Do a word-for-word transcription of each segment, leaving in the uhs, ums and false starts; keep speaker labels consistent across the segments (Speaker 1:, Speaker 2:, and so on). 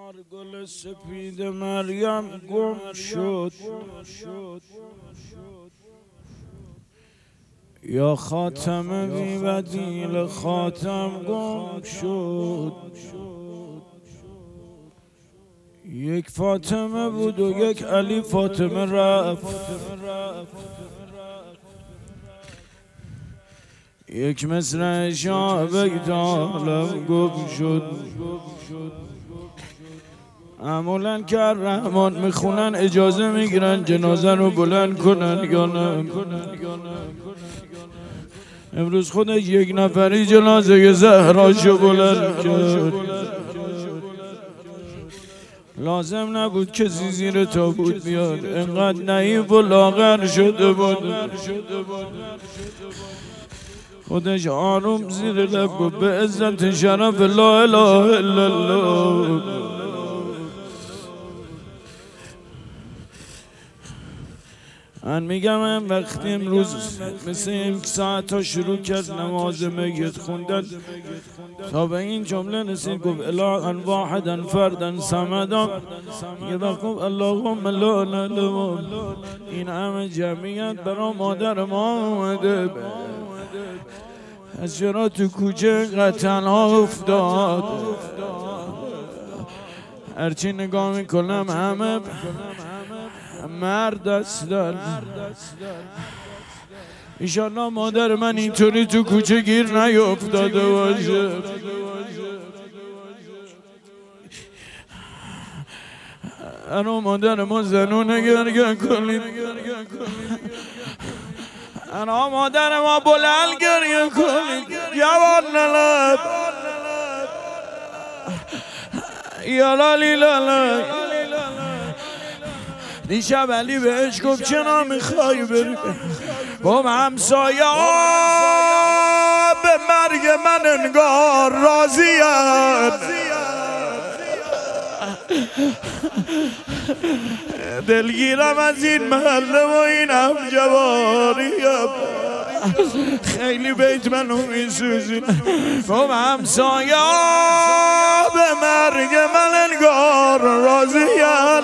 Speaker 1: گل سپید مریم گم شد، یا خاتم بی بدیل خاتم گم شد. یک فاطمه بود و یک علی فاطمه رفت، یک مصرع شاه بگدالم گم شد. معمولا که رحمان میخونن اجازه میگیرن جنازه رو بلند کنن یا نه. امروز خودش یک نفری جنازه زهراشو بلند کرد. لازم نبود که زیر تابوت بیاد، انقدر نحیف و لاغر شده بود. خودش آروم زیر لب گفت به عزت شرف لا اله الا الله. من میگم من وقتی امروز مثل این ساعت ها شروع کرد نماز میت خوندن تا به این جمله رسید گفت الها واحدا فردا صمدا. یه وقت گفت اللهم لا نعلم. این همه جمعیت برای مادر ما اومده، از چرا تو کوچه قطنها افتاد. هرچی نگاه میکنم همه مرد هستن. ایشالله مادر من اینطوری تو کوچه گیر نیفتاده باشه. انا مادر ما زنونه گرگه کنید، انا مادر ما بلند گریه کنید. جوان لب یا لالی لالا. دیشب علی بهش گفت چرا میخوای بری؟ گفت همسایه به مرگ من انگار راضی‌اند. دلگیرم از این محله و این همجواریم. خیلی بیت منو میسوزونم. گفت همسایه به مرگ من انگار راضی‌اند.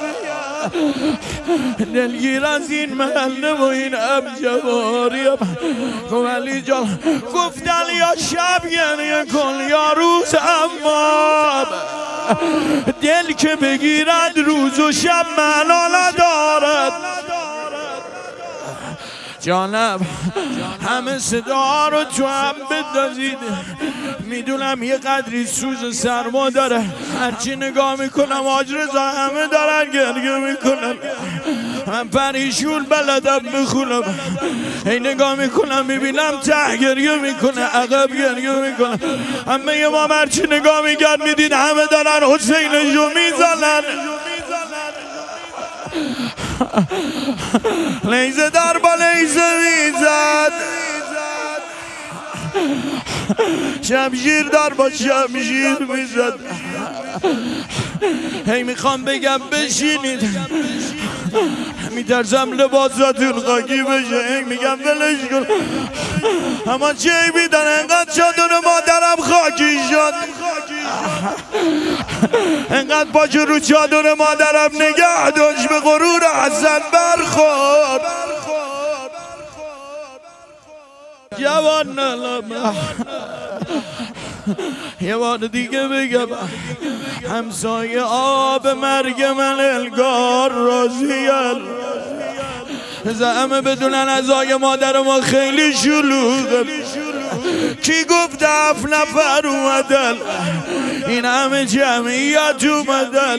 Speaker 1: دلگیر از این محله و این ابجواریم. گفت علی جان گفتن یا شب گریه کن یا روز، اما دل که بگیرد روز و شب معنا ندارد. جانب همه صدا رو تو هم بدازید. میدونم یه قدری سوز سرما داره، هرچی نگاه میکنم حاج رضا همه دارن گریه میکنن. من پریشون بلدم بخونم، هی نگاه میکنم میبینم ته گریه میکنه، عقب گریه میکنه. همه یه ما هرچی نگاه میکرد میدید همه دارن حسینشو میزنن. لیزه در با لیزه میزد، شمشیر در با شمشیر میزد. هی میخوام بگم بشینید، میترسم لباساتون خاکی بشه. هی میگم ولش کن، اما چه بیدن انقدر چادر مادرم خاکی شد، انقدر پاچه رو چادر مادرم نگه داشت به غرور حسن برخورد. جوان نلم یه بار دیگه بگم همسایه آب مرگ من انگار راضی‌اند. زعمه بدونن ازای مادر ما خیلی شلوغه. کی گفت هفت نفر اومدن؟ این همه جمعیت اومدن.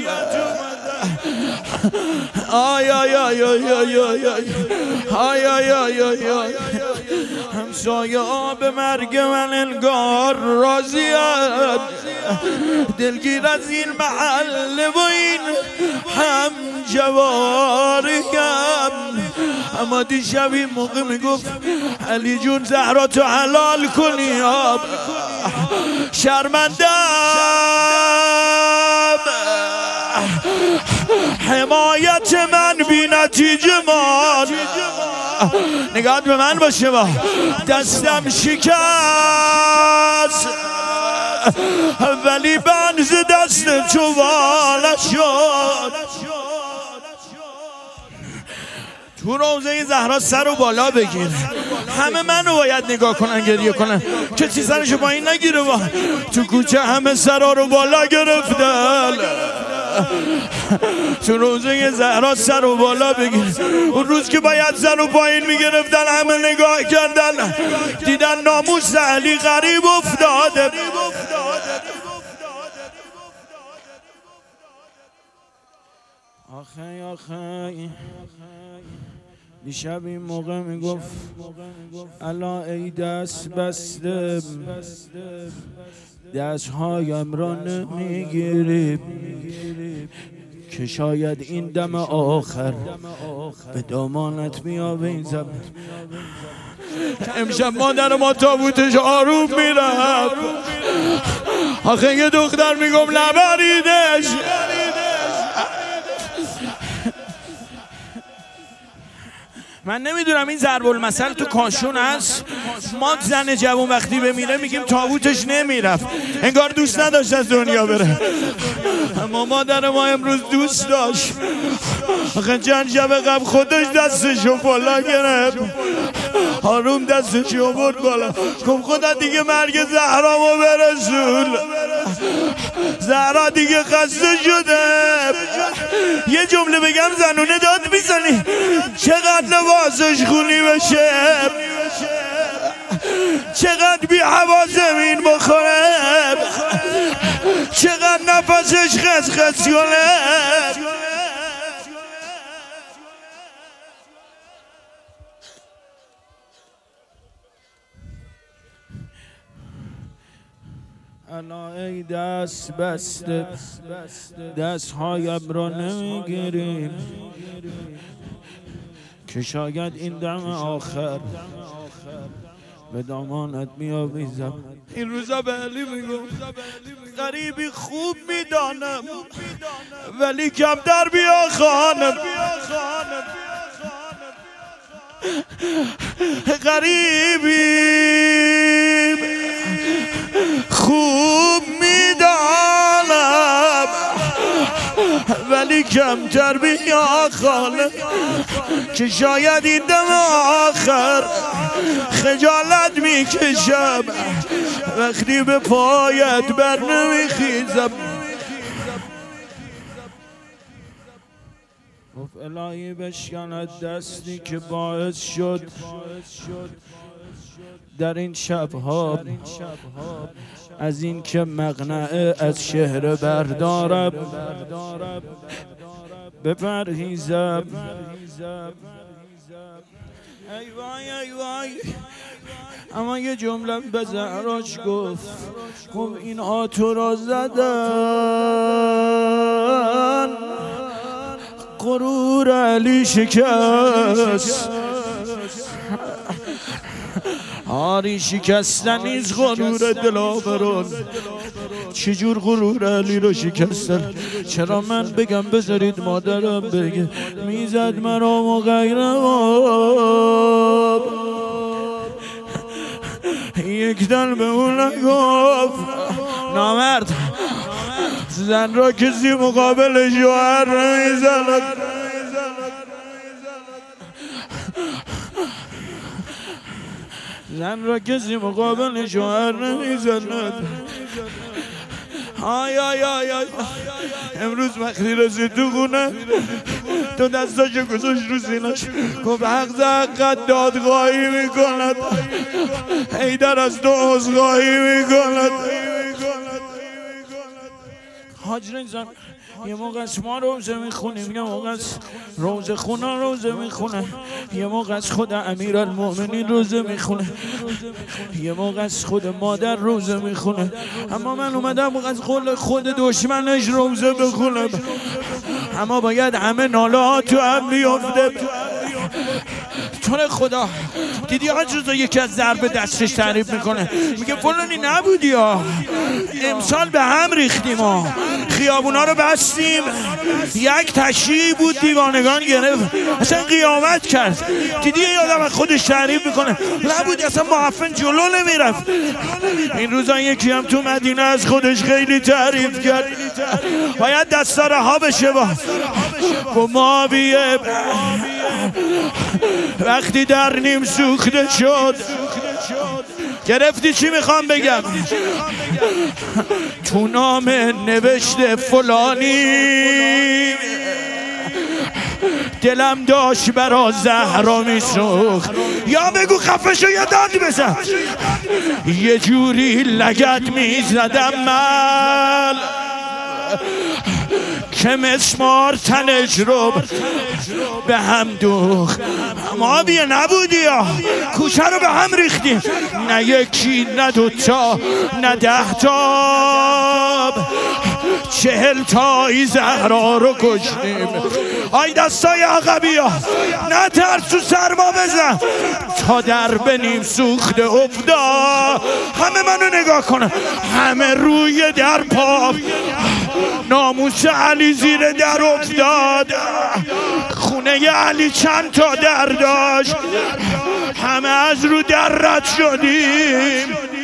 Speaker 1: آی آی آی آی آی آی آی آی آی آی آی. همسایه آب مرگ من انگار راضی‌اند. دلگیر از این محله و این هم جواریم. اما دیشب این موقع میگفت علی جون زهرا تو حلال کنی آب، شرمندم حمایت من بی نتیجه مان. نگاهت به من باشه با دستم شکست ولی بنز دست تو شد تو روزه زهرا سر و بالا بگیر. همه منو باید نگاه کنن گریه کنن، کسی سرشو پایین نگیره. با تو کوچه همه سرا رو بالا گرفتن. تو روزه زهرا سر و بالا بگیر. اون روز که باید سر و پایین میگرفتن همه نگاه کردن، دیدن ناموس علی غریب افتاده. آخه آخه دیشب این موقع میگفت الا ای دست بسته دستهایم را نمیگیری که شاید این دم آخر به دامانت میآویزم. امشب مادر ما تابوتش آروم میرفت. آخه یه دختر میگم نبریدش. من نمیدونم این ضرب المثل تو کاشون هست. ما زن جوان وقتی بمیره میگیم تابوتش نمیرفت، انگار دوست نداشت از دنیا بره. اما مادر ما امروز دوست داشت. آخه چند شب قبل خودش دستشو بالا گرفت، آروم دستشو برد بالا، گفت خدا دیگه مرگ زهرامو برسون، زهرا دیگه خسته شده. یه جمله بگم زنونه داد میزنی، چقدر لباسش خونی بشه، چقدر بی هوا زمین بخوره، چقدر نفسش خس خس کنه. الا ای دست بسته دستهایم را نمیگیری که شاید این دم آخر به دامانت میآویزم. این روزا به علی میگم غریبی خوب میدانم ولی کمتر بیا خانم. غریبی خوب میدانم ولی کمتر بیا خانم که شاید این دم آخر خجالت میکشم وقتی به پایت بر نمیخیزم. گفت الهی بشکند دستی که باعث شد در این شبها از این که مقنعه از شهر بردارم بپرهیزم. ای وای ای وای. اما یه جمله به زهراش گفت، گفت این آتو را زدن غرور علی شکست. آری شکستن نیز غرور دلاوران. چجور غرور علی رو شکستن؟ چرا من بگم بذارید مادرم بگه میزد مرا مغیرم یک دل به اون نگفت نامرد زن را کسی مقابل شوهر نمیزند. زن را کسی مقابل شوهر نمیزند. آی آی آی آی. امروز وقتی رسید تو خونه تو دستاشو گذاشت رو سینه‌ش، گفت حق حقت دادخواهی میکند، حیدر از تو عذرخواهی میکند. حاج رضا یه موقع از ما روزه میخونیم، یه موقع از روزه خونه روزه میخونه، یه موقع از خود امیرالمؤمنین روزه میخونه، یه موقع از خود مادر روزه میخونه. اما من اومدم از قول خود دشمنش روزه بخونم. اما باید همه ناله ها تو هم بیفته، تو رو خدا دیدی حاج رضا یکی از ضربه دستش تعریف میکنه میگه فلانی نبودی ها، امسال به هم ریختیم ها، خیابونا رو بستیم، یک تشییع بود دیوانگان گرفت اصلا قیامت کرد. دیدی یه آدم خودش تعریف میکنه نبودی اصلا معفن جلو نمیرفت. این روزا یکی هم تو مدینه از خودش خیلی تعریف کرد، باید دستا رها بشه با با ما بیه. وقتی در نیم سوخته شد گرفتی چی میخوام بگم؟ تو نامه نوشته فلانی دلم داشت برا زهرا میسوخت، یا بگو خفه شو یا داد بزن، یه جوری لگد میزدم من که مسمار تنش رو به هم دوخت. ما بیه نبودی یا کوچه رو به هم ریختیم، نه یکی نه دوتا نه ده تا، چهل تایی زهرا رو کشتیم. آی دستای عقبی ها نه ترس تو سرما بزن، تا در به نیم سوخته افتاد. همه منو نگاه کنن، همه روی در پا، ناموس علی زیر در افتاد، خونه علی چند تا در داشت، همه از رو در رد شدیم.